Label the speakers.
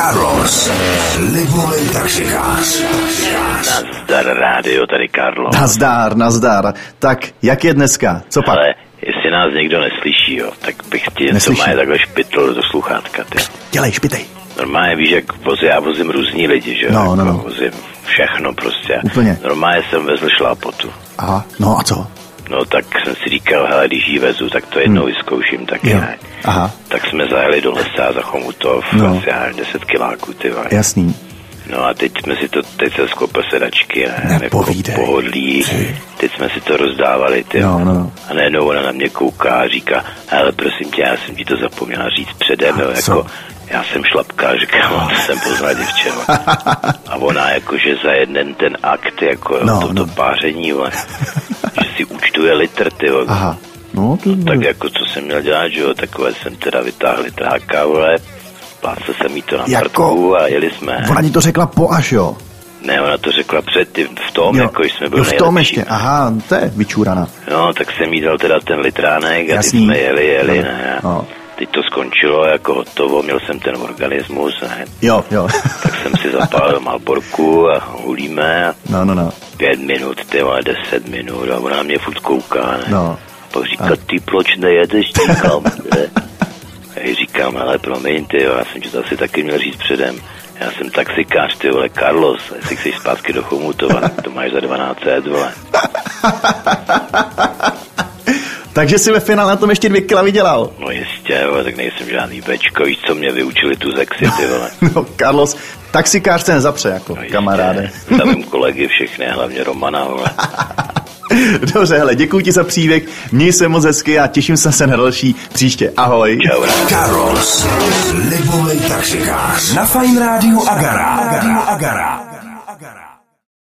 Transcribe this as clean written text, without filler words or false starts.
Speaker 1: Carlos, Libovej taxikář.
Speaker 2: Nazdar rádio, tady Carlos.
Speaker 3: Nazdar. Tak, jak je dneska? Co pak?
Speaker 2: Ale jestli nás někdo neslyší, jo, tak bych ti něco má takhle špitl do sluchátka, ty.
Speaker 3: Dělej, špitej.
Speaker 2: Normálně víš, jak já vozím různí lidi, že jo?
Speaker 3: No.
Speaker 2: Vozím všechno prostě.
Speaker 3: Úplně.
Speaker 2: Normálně jsem vezl šlápotu.
Speaker 3: Aha, no a co?
Speaker 2: No tak jsem si říkal, hele, když ji vezu, tak to jednou vyzkouším taky, ne?
Speaker 3: Aha.
Speaker 2: Tak jsme zajeli do lesa za Chomutov, asi 10 kiláků, ty vole.
Speaker 3: Jasný.
Speaker 2: No a teď se skopil sedačky, ne?
Speaker 3: Nepovídej.
Speaker 2: Jako pohodlí. Teď jsme si to rozdávali, ty.
Speaker 3: No.
Speaker 2: A najednou ona na mě kouká a říká, hele, prosím tě, já jsem ti to zapomněla říct předem, jo, jako, já jsem šlapka, říkám, to jsem poznal děvče. A ona jakože za jeden ten akt, jako to páření, jo, že si účtuje litr, ty.
Speaker 3: Aha. No,
Speaker 2: tak jako co jsem měl dělat, že jo, takové jsem teda vytáhl litráka, vole, plácel jsem jí to na parku a jeli jsme.
Speaker 3: Ona ti to řekla po až, jo?
Speaker 2: Ne, ona to řekla předtím, v tom, jako jsme byli
Speaker 3: v tom ještě, aha, to je vyčúraná.
Speaker 2: No, tak jsem jí dal teda ten litránek a teď jsme jeli, ne.
Speaker 3: No.
Speaker 2: Teď to skončilo jako hotovo, měl jsem ten organismus, ne.
Speaker 3: Jo.
Speaker 2: Tak jsem si zapálil Malborku a hulíme.
Speaker 3: No.
Speaker 2: 5 minut, 10 minut a ona mě furt kouká, ne.
Speaker 3: No.
Speaker 2: Pak říká, ty proč nejedeš, říkám, ne. A říkám, ale promiň, ty, já jsem ti to asi taky měl říct předem. Já jsem taxikář, ty vole, Carlos, jestli chceš zpátky do Chomutova, to máš za 1200, vole.
Speaker 3: Takže si ve finále na tom ještě 2 kila vydělal.
Speaker 2: No jistě, jo, tak nejsem žádný bečko, víš, co mě vyučili tu zexy, ty vole.
Speaker 3: No, Carlos, taxikář se nezapře, jako
Speaker 2: no
Speaker 3: kamaráde.
Speaker 2: Stavím kolegy všechny, hlavně Romana, vole.
Speaker 3: Dobře, hele, děkuji ti za příběh, měj se moc hezky a těším se na další příště. Ahoj.
Speaker 2: Čau.
Speaker 1: Carlos, Libovej taxikář. Na Fajn rádiu Agara.